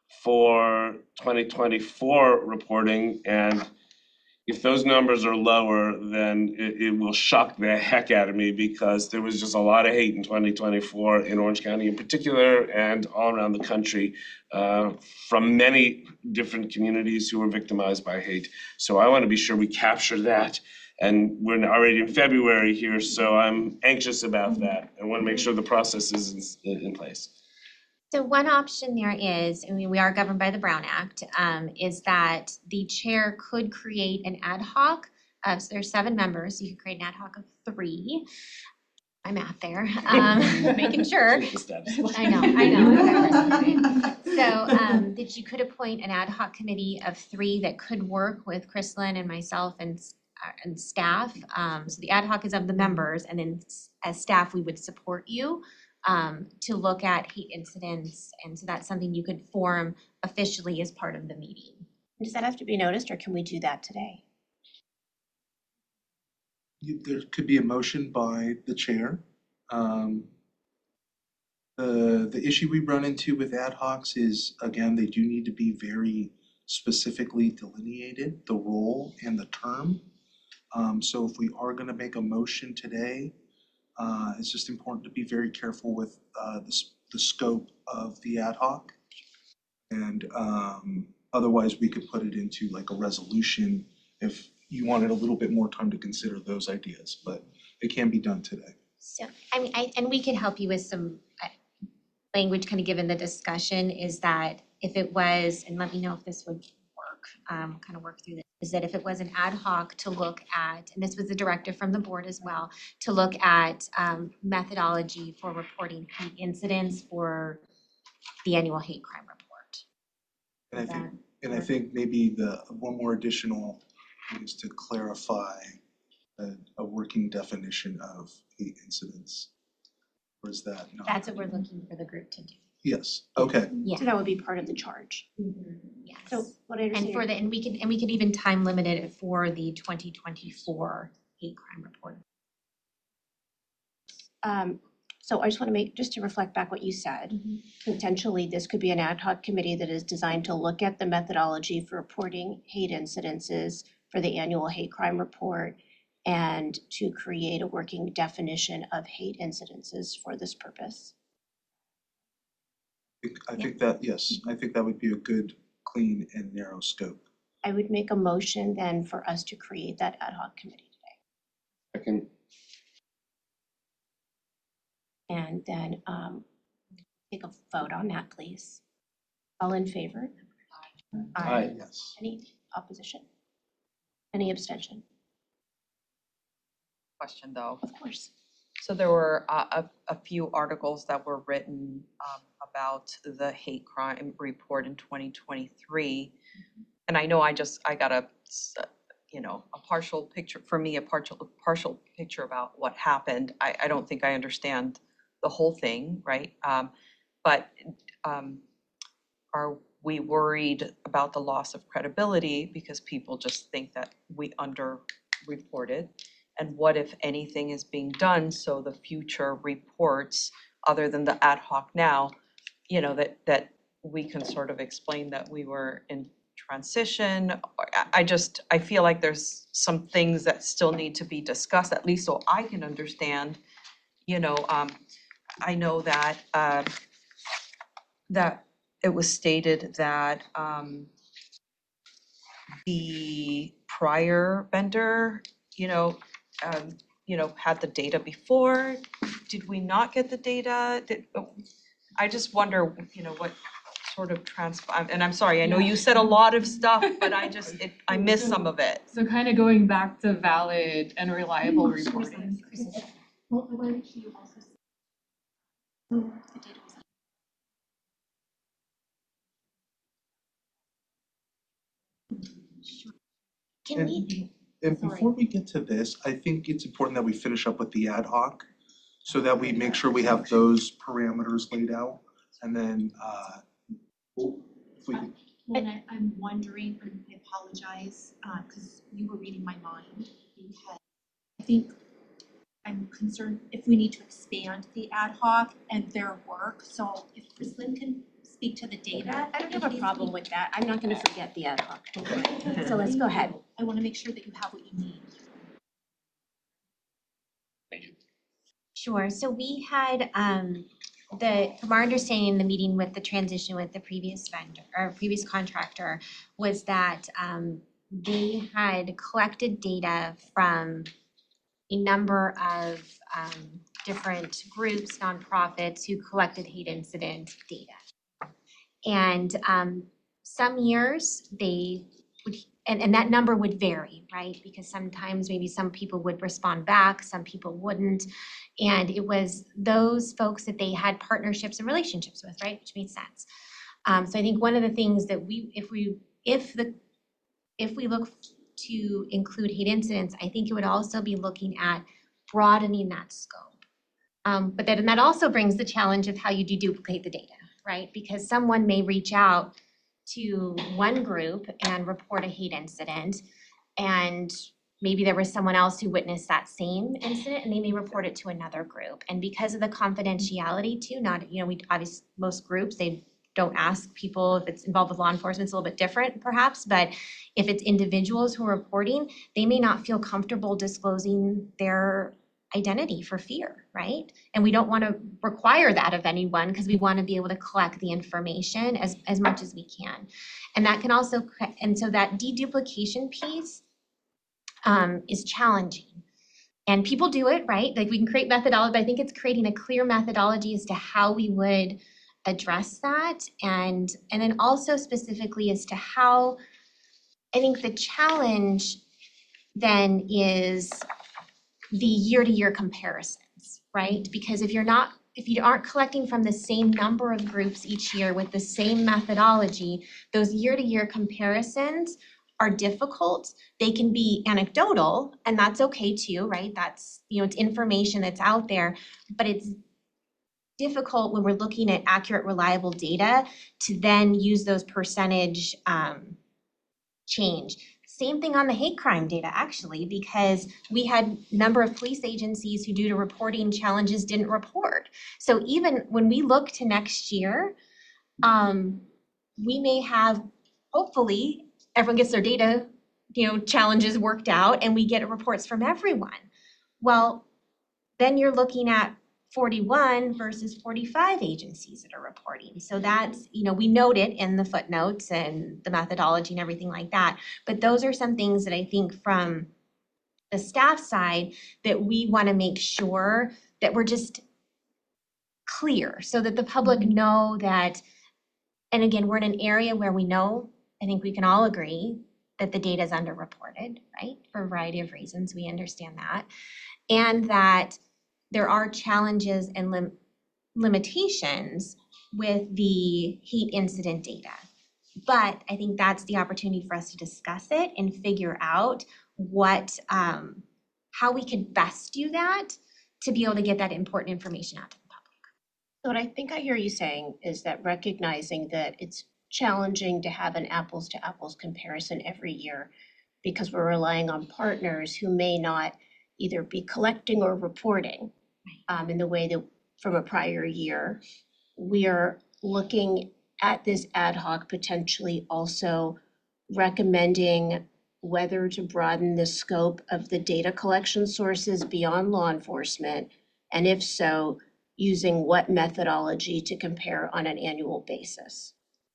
for twenty twenty-four reporting, and if those numbers are lower, then it, it will shock the heck out of me because there was just a lot of hate in twenty twenty-four in Orange County in particular and all around the country uh, from many different communities who were victimized by hate. So I want to be sure we capture that. And we're already in February here, so I'm anxious about that. I want to make sure the process is in, in place. So one option there is, I mean, we are governed by the Brown Act, um, is that the chair could create an ad hoc. Uh, so there's seven members, so you could create an ad hoc of three. My math there, um, making sure. Change the status. I know, I know. So, um, that you could appoint an ad hoc committee of three that could work with Chrislyn and myself and, s- uh, and staff. Um, so the ad hoc is of the members, and then s- as staff, we would support you um, to look at hate incidents, and so that's something you could form officially as part of the meeting. Does that have to be noticed or can we do that today? You- There could be a motion by the chair. Um, The, the issue we run into with ad hocs is, again, they do need to be very specifically delineated, the role and the term. Um, so if we are gonna make a motion today, uh, it's just important to be very careful with, uh, the, s- the scope of the ad hoc. And, um, otherwise we could put it into like a resolution if you wanted a little bit more time to consider those ideas, but it can be done today. So, I mean, I, and we can help you with some uh, language kind of given the discussion is that if it was, and let me know if this would work, um, kind of work through this, is that if it was an ad hoc to look at, and this was the directive from the board as well, to look at um, methodology for reporting hate incidents for the annual hate crime report. And I Is think, that- and I think maybe the, one more additional is to clarify a, a working definition of hate incidents. Or is that not? That's what we're looking for the group to do. Yes, okay. Yeah. So that would be part of the charge. Yes. So what I understand. And for the, and we can, and we could even time limit it for the twenty twenty-four hate crime report. Um, so I just want to make, just to reflect back what you said, potentially this could be an ad hoc committee that is designed to look at the methodology for reporting hate incidences for the annual hate crime report and to create a working definition of hate incidences for this purpose. I think- I think that, yes, I think that would be a good, clean and narrow scope. I would make a motion then for us to create that ad hoc committee today. Second. And then um take a vote on that, please. All in favor? Aye. Yes. Any opposition? Any abstention? Question though. Of course. So there were a, a, a few articles that were written um, about the hate crime report in twenty twenty-three. And I know I just, I got a, s- you know, a partial picture, for me, a partial, partial picture about what happened. I, I don't think I understand the whole thing, right? Um, But um, are we worried about the loss of credibility because people just think that we underreported? And what, if anything, is being done so the future reports, other than the ad hoc now, you know, that, that we can sort of explain that we were in transition? Or I- I just, I feel like there's some things that still need to be discussed, at least so I can understand. You know, um, I know that, um, that it was stated that, um, the prior vendor, you know, um, you know, had the data before. Did we not get the data? Did, I just wonder, you know, what sort of trans, and I'm sorry, I know you said a lot of stuff, but I just, it, I missed some of it. So kind of going back to valid and reliable reporting. Well, I wanted to also say. So the data was. Can And- we, And Sorry. before we get to this, I think it's important that we finish up with the ad hoc so that we make sure we have those parameters laid out. And then uh if we, Well, and I, I'm wondering, and I apologize, uh, cause you were reading my mind, because I think I'm concerned if we need to expand the ad hoc and their work, so if Lynn can speak to the data. I don't have it a needs to problem be- with that. I'm not gonna forget the ad hoc. So let's go ahead. I wanna make sure that you have what you need. sure, so we had, um, the, from our understanding, the meeting with the transition with the previous vendor, or previous contractor, was that, um, they had collected data from a number of, um, different groups, nonprofits who collected hate incident data. And, um, some years they would, and, and that number would vary, right? Because sometimes maybe some people would respond back, some people wouldn't. And it was those folks that they had partnerships and relationships with, right, which made sense. Um, so I think one of the things that we, if we, if the, if we look to include hate incidents, I think it would also be looking at broadening that scope. Um, but then that also brings the challenge of how you deduplicate the data, right? Because someone may reach out to one group and report a hate incident, and maybe there was someone else who witnessed that same incident and they may report it to another group. And because of the confidentiality too, not, you know, we obviously, most groups, they don't ask people if it's involved with law enforcement, it's a little bit different perhaps, but if it's individuals who are reporting, they may not feel comfortable disclosing their identity for fear, right? And we don't want to require that of anyone because we want to be able to collect the information as, as much as we can. And that can also, cre- and so that deduplication piece um, is challenging. And people do it, right? Like we can create methodology, but I think it's creating a clear methodology as to how we would address that. And, and then also specifically as to how, I think the challenge then is the year-to-year comparisons, right? Because if you're not if you aren't collecting from the same number of groups each year with the same methodology, those year-to-year comparisons are difficult. They can be anecdotal, and that's okay too, right? That's, you know, it's information that's out there, but it's difficult when we're looking at accurate, reliable data to then use those percentage um change. Same thing on the hate crime data, actually, because we had number of police agencies who, due to reporting challenges, didn't report. So even when we look to next year, um, we may have, hopefully, everyone gets their data, you know, challenges worked out, and we get reports from everyone. Well, then you're looking at forty-one versus forty-five agencies that are reporting. So that's, you know, we note it in the footnotes and the methodology and everything like that. But those are some things that I think from the staff side that we want to make sure that we're just clear so that the public know that, and again, we're in an area where we know, I think we can all agree that the data is underreported, right? For a variety of reasons, we understand that. And that there are challenges and lim- limitations with the hate incident data. But I think that's the opportunity for us to discuss it and figure out what, um, how we could best do that to be able to get that important information out to the public. So what I think I hear you saying is that recognizing that it's challenging to have an apples to apples comparison every year because we're relying on partners who may not either be collecting or reporting um, in the way that from a prior year. We are looking at this ad hoc potentially also recommending whether to broaden the scope of the data collection sources beyond law enforcement, and if so, using what methodology to compare on an annual basis.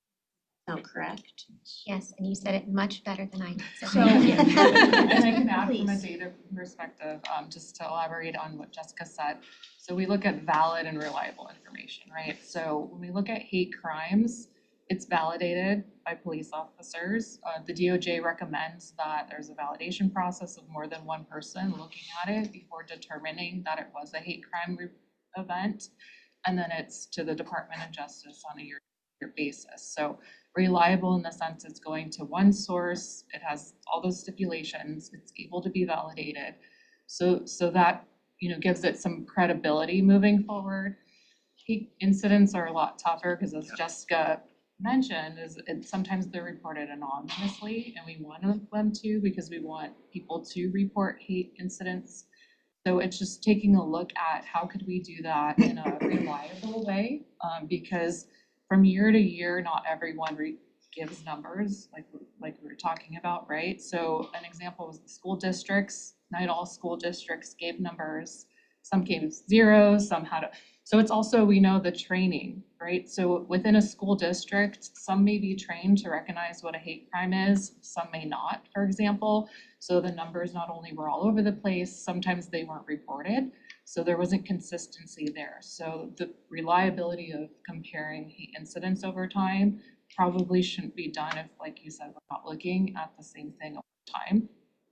Sound correct? Yes, and you said it much better than I did, so So- thank you. And I can add from a Please. data perspective, um, just to elaborate on what Jessica said. So we look at valid and reliable information, right? So when we look at hate crimes, it's validated by police officers. Uh, the D O J recommends that there's a validation process of more than one person looking at it before determining that it was a hate crime re- event. And then it's to the Department of Justice on a year-to-year basis. So reliable in the sense it's going to one source, it has all those stipulations, it's able to be validated. So so that, you know, gives it some credibility moving forward. Hate incidents are a lot tougher because as Jessica mentioned, is it sometimes they're reported anonymously and we want them to because we want people to report hate incidents. So it's just taking a look at how could we do that in a reliable way, um, because from year to year, not everyone re- gives numbers like like we were talking about, right? So an example was the school districts. Not all school districts gave numbers. Some gave zero, some had a, so it's also, we know the training, right? So within a school district, some may be trained to recognize what a hate crime is, some may not, for example. So the numbers not only were all over the place, sometimes they weren't reported. So there wasn't consistency there. So the reliability of comparing hate incidents over time probably shouldn't be done if, like you said, we're not looking at the same thing over time.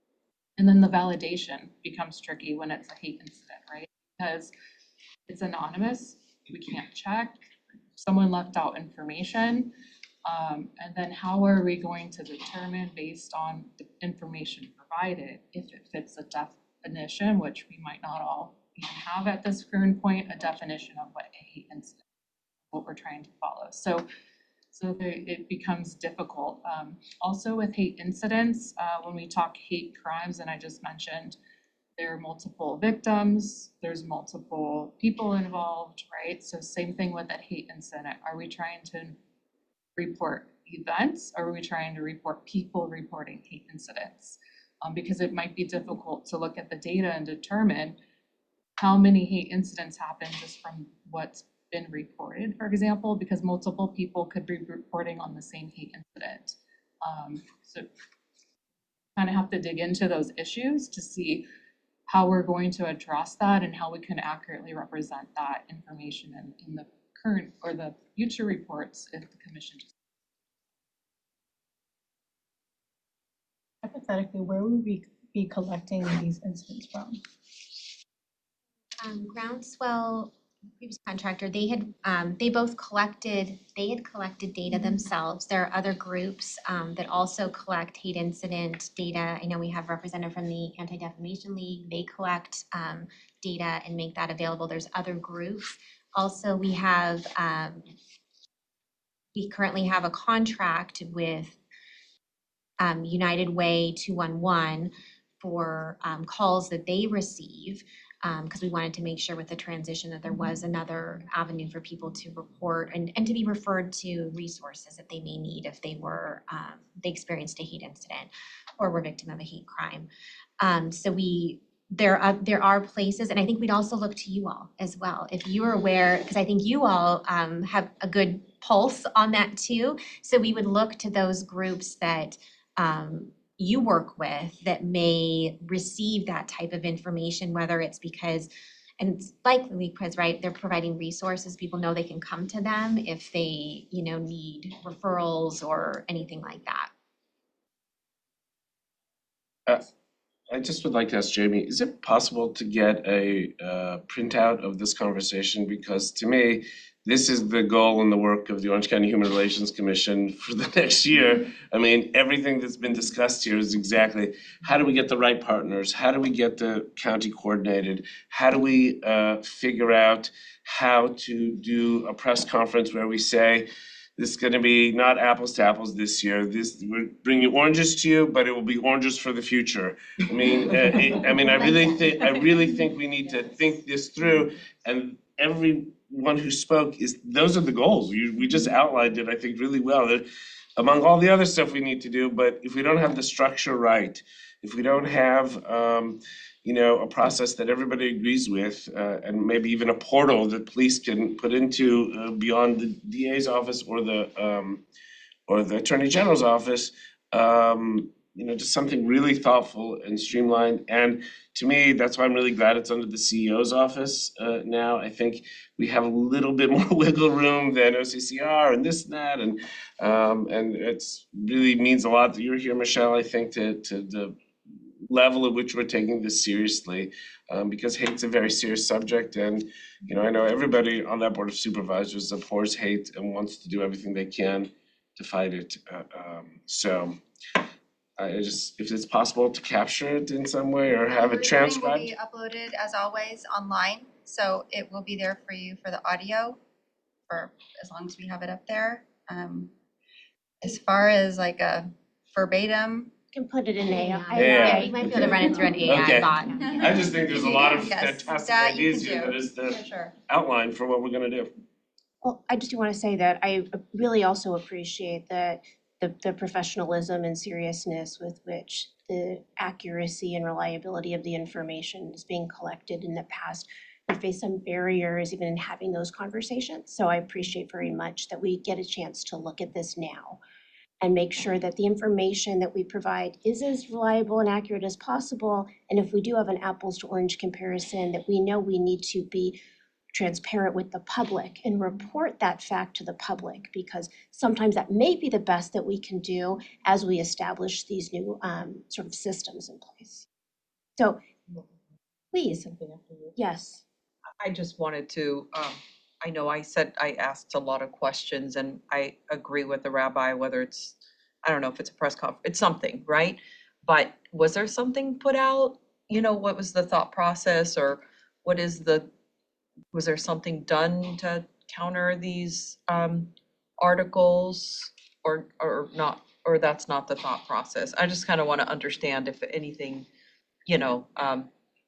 And then the validation becomes tricky when it's a hate incident, right? Because it's anonymous, we can't check, someone left out information. Um, and then how are we going to determine based on the information provided if it fits a definition, which we might not all even have at this current point, a definition of what a hate incident, what we're trying to follow. So, so the, it becomes difficult. Um, also with hate incidents, uh, when we talk hate crimes, and I just mentioned, there are multiple victims, there's multiple people involved, right? So same thing with a hate incident. Are we trying to report events, or are we trying to report people reporting hate incidents? Um, because it might be difficult to look at the data and determine how many hate incidents happen just from what's been reported, for example, because multiple people could be reporting on the same hate incident. Um, so kind of have to dig into those issues to see how we're going to address that and how we can accurately represent that information in, in the current or the future reports if the commission just. Hypothetically, where would we be collecting these incidents from? Um, Groundswell previous contractor, they had, um, they both collected, they had collected data themselves. There are other groups, um, that also collect hate incident data. I know we have representative from the Anti-Defamation League. They collect, um, data and make that available. There's other groups. Also, we have, um, we currently have a contract with, um, United Way two one one for, um, calls that they receive. Um, because we wanted to make sure with the transition that there was another avenue for people to report and, and to be referred to resources that they may need if they were, um, they experienced a hate incident or were victim of a hate crime. Um, so we, there are, there are places, and I think we'd also look to you all as well. If you are aware, because I think you all, um, have a good pulse on that too. So we would look to those groups that, um, you work with that may receive that type of information, whether it's because, and it's likely because, right, they're providing resources, people know they can come to them if they, you know, need referrals or anything like that. Uh, I just would like to ask Jamie, is it possible to get a uh printout of this conversation? Because to me, this is the goal and the work of the Orange County Human Relations Commission for the next year. I mean, everything that's been discussed here is exactly, how do we get the right partners? How do we get the county coordinated? How do we uh figure out how to do a press conference where we say, this is gonna be not apples to apples this year. This, we're bringing oranges to you, but it will be oranges for the future. I mean, uh, it- I mean, I really think, I really think we need to think this through. And everyone who spoke is, those are the goals. You, we just outlined it, I think, really well. That among all the other stuff we need to do, but if we don't have the structure right, if we don't have, um, you know, a process that everybody agrees with, uh, and maybe even a portal that police can put into, uh, beyond the D A's office or the, um, or the Attorney General's office, um, you know, just something really thoughtful and streamlined. And to me, that's why I'm really glad it's under the C E O's office, uh, now. I think we have a little bit more wiggle room than O C C R and this and that, and, um, and it's really means a lot that you're here, Michelle, I think, to, to the level at which we're taking this seriously, um, because hate's a very serious subject, and, you know, I know everybody on that board of supervisors abhors hate and wants to do everything they can to fight it, uh, um, so I just, if it's possible to capture it in some way or have The it recording will transcribed. be uploaded as always online, so it will be there for you for the audio for as long as we have it up there. Um, as far as like a verbatim. Can put it in A I. Yeah. Yeah, you might be able to run it through an A I Okay. bot. I just think there's a lot of Yes, fantastic that you ideas can here do, that is for the sure. outline for what we're gonna do. Well, I just do want to say that I really also appreciate that the, the professionalism and seriousness with which the accuracy and reliability of the information is being collected in the past. We faced some barriers even in having those conversations, so I appreciate very much that we get a chance to look at this now and make sure that the information that we provide is as reliable and accurate as possible. And if we do have an apples to orange comparison, that we know we need to be transparent with the public and report that fact to the public, because sometimes that may be the best that we can do as we establish these new um, sort of systems in place. So please, yes. I just wanted to, um, I know I said, I asked a lot of questions and I agree with the rabbi, whether it's, I don't know if it's a press conference, it's something, right? But was there something put out? You know, what was the thought process, or what is the, was there something done to counter these um articles, or or not, or that's not the thought process? I just kind of want to understand if anything, you know, um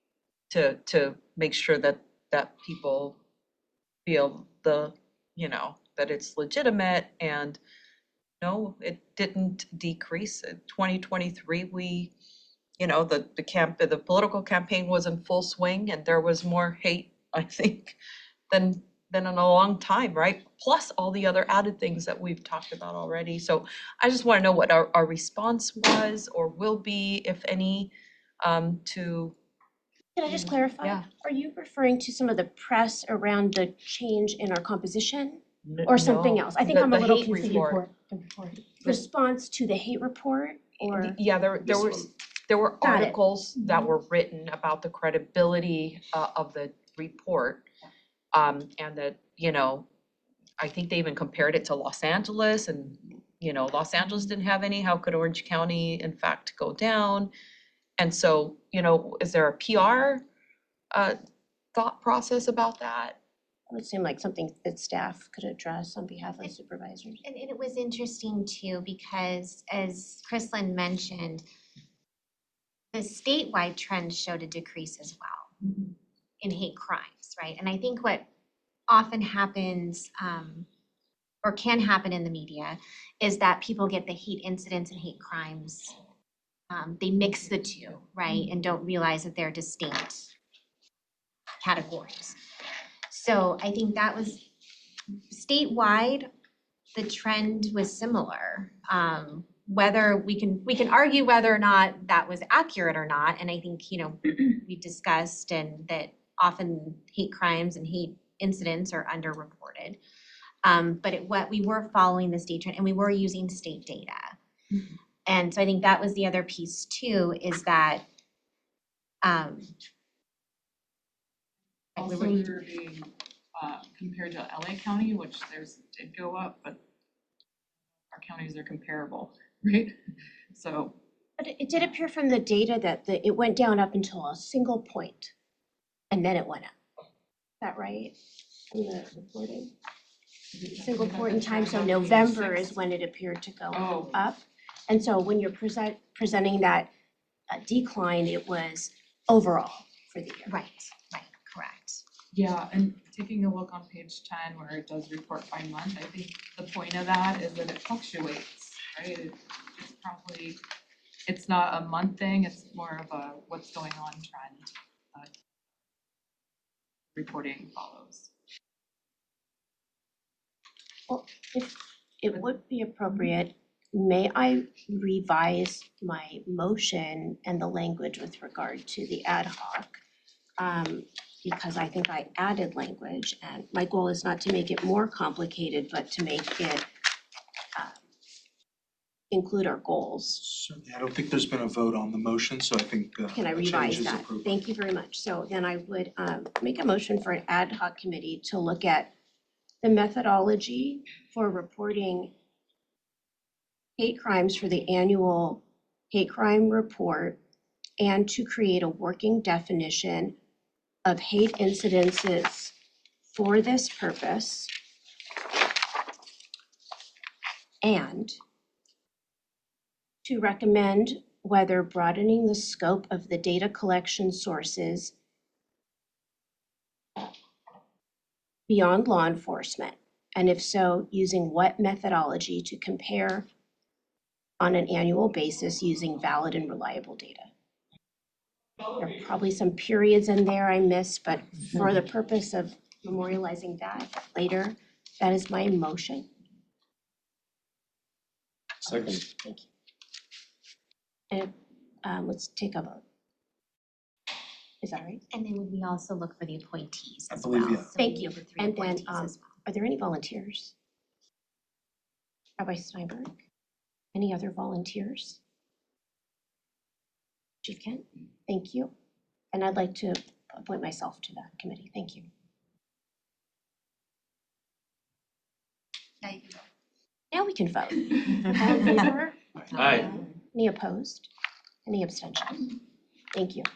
to to make sure that that people feel the, you know, that it's legitimate. And no, it didn't decrease. In twenty twenty-three, we, you know, the the camp, the political campaign was in full swing and there was more hate, I think, than than in a long time, right? Plus all the other added things that we've talked about already. So I just want to know what our our response was or will be, if any, um to. Can I just clarify? Yeah. Are you referring to some of the press around the change in our composition N- or something no. else? I think The- I'm a the little hate confused. report. Response to the hate report or? Yeah, there there This was, one. there were Got it. articles that were written about the credibility uh of the report. Um, and that, you know, I think they even compared it to Los Angeles and, you know, Los Angeles didn't have any, how could Orange County in fact go down? And so, you know, is there a P R uh thought process about that? It would seem like something that staff could address on behalf of supervisors. And and it was interesting too, because as Chrislyn mentioned, the statewide trend showed a decrease as well in hate crimes, right? And I think what often happens, um, or can happen in the media, is that people get the hate incidents and hate crimes. Um, they mix the two, right? And don't realize that they're distinct categories. So I think that was statewide, the trend was similar. Um, whether we can, we can argue whether or not that was accurate or not. And I think, you know, we discussed and that often hate crimes and hate incidents are underreported. Um, but it, what we were following the state trend and we were using state data. Mm-hmm. And so I think that was the other piece too, is that um, Also, we they're being uh, compared to L A County, which theirs did go up, but our counties are comparable, right? So. But it it did appear from the data that the, it went down up until a single point, and then it went up. Is that right? From the reporting? Single point in time, so November is when it appeared to go Oh. up. And so when you're present, presenting that uh, decline, it was overall for the year. Right, right, correct. Yeah, and taking a look on page ten where it does report by month, I think the point of that is that it fluctuates, right? It- It's probably, it's not a month thing, it's more of a what's going on trend. uh, Reporting follows. Well, if it would be appropriate, may I revise my motion and the language with regard to the ad hoc? Um, because I think I added language, and my goal is not to make it more complicated, but to make it uh, include our goals. Certainly, I don't think there's been a vote on the motion, so I think uh, Can I a change revise is that? appropriate. Thank you very much. So then I would um, make a motion for an ad hoc committee to look at the methodology for reporting hate crimes for the annual hate crime report and to create a working definition of hate incidences for this purpose. And to recommend whether broadening the scope of the data collection sources beyond law enforcement, and if so, using what methodology to compare on an annual basis using valid and reliable data. There are probably some periods in there I missed, but for the purpose of memorializing that later, that is my motion. Second. Thank you. And um, let's take a vote. Is that right? And then would we also look for the appointees I as believe, well? yeah. So Thank we you. need the three And then, appointees um, as well. Are there any volunteers? Rabbi Steinberg? Any other volunteers? Chief Kent, thank you. And I'd like to appoint myself to that committee. Thank you. Now you can go. Now we can vote. All in favor? Aye. Any opposed? Any abstentions? Thank you.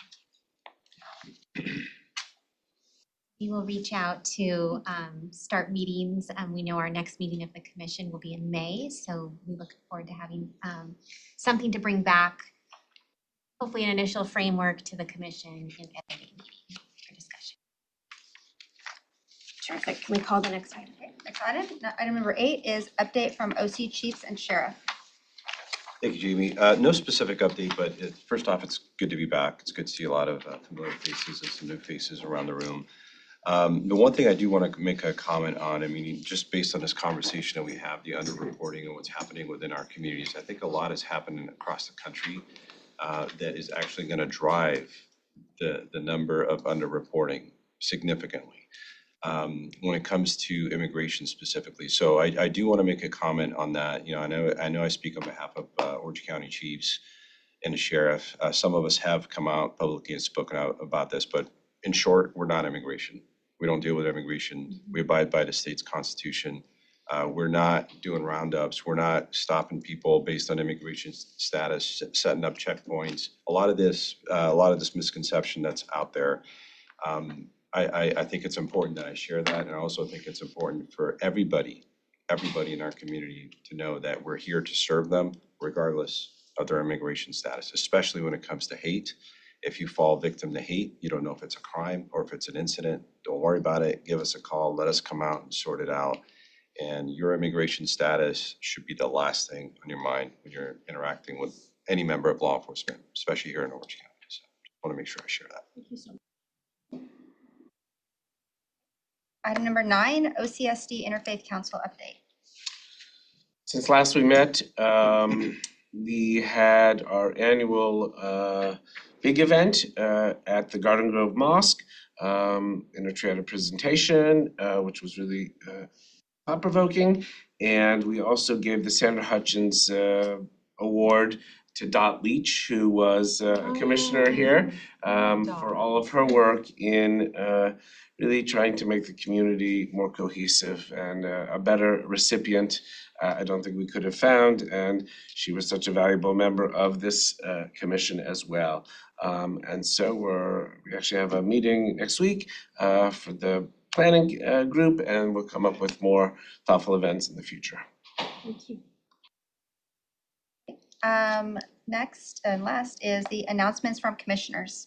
We will reach out to um, start meetings. Um, We know our next meeting of the commission will be in May, so we look forward to having um, something to bring back, hopefully an initial framework to the commission in at the May meeting for discussion. Terrific. Can we call the next item? Okay, next item, no- item number eight is update from O C chiefs and sheriff. Thank you, Jamie. Uh, no specific update, but it, first off, it's good to be back. It's good to see a lot of uh, familiar faces and some new faces around the room. Um, the one thing I do want to make a comment on, I mean, just based on this conversation that we have, the underreporting and what's happening within our communities, I think a lot is happening across the country uh, that is actually going to drive the, the number of underreporting significantly um, when it comes to immigration specifically. So I, I do want to make a comment on that. You know, I know I know I speak on behalf of uh, Orange County chiefs and the sheriff. Uh, some of us have come out publicly and spoken out about this, but in short, we're not immigration. We don't deal with immigration. We abide by the state's constitution. Uh, we're not doing roundups. We're not stopping people based on immigration status, setting up checkpoints. A lot of this, uh, a lot of this misconception that's out there. Um, I, I, I think it's important that I share that, and I also think it's important for everybody, everybody in our community to know that we're here to serve them regardless of their immigration status, especially when it comes to hate. If you fall victim to hate, you don't know if it's a crime or if it's an incident, don't worry about it. Give us a call, let us come out and sort it out. And your immigration status should be the last thing on your mind when you're interacting with any member of law enforcement, especially here in Orange County. So I want to make sure I share that. Thank you so much. Item number nine, O C S D Interfaith Council update. Since last we met, um, we had our annual uh, big event uh, at the Garden Grove Mosque. Um, Intertree had a presentation, uh, which was really uh, thought-provoking, and we also gave the Sandra Hutchins uh, Award to Dot Leach, who was uh, a commissioner here, um, for all of her work in uh, really trying to make the community more cohesive and uh, a better recipient. Uh, I don't think we could have found, and she was such a valuable member of this uh, commission as well. Um, and so we're we actually have a meeting next week uh, for the planning uh, group, and we'll come up with more thoughtful events in the future. Thank you. Um, next and last is the announcements from commissioners.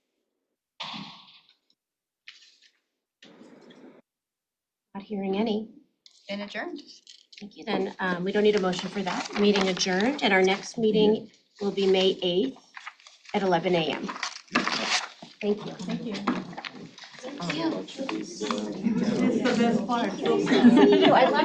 Not hearing any. Been adjourned. Thank you. Then um, we don't need a motion for that. Meeting adjourned, and our next meeting will be May eighth at eleven a m Thank you. Thank you. Thank you. It's the best part. I love